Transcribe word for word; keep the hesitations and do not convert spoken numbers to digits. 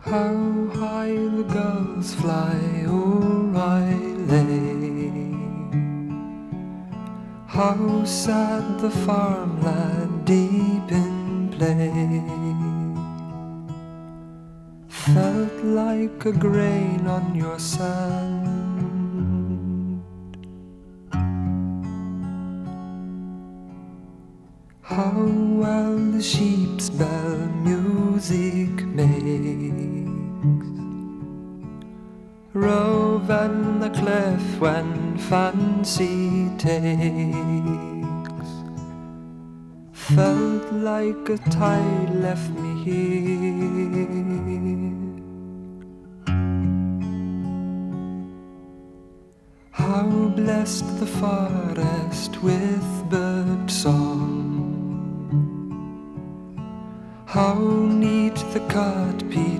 How high the gulls fly O'Reilly, how sad the farmland deep in play felt like a grain on your sand. How well the sheep's bell music makes, rove and the cliff when fancy takes, felt like a tide left me here. How blessed the forest with bird song, how neat the cut piece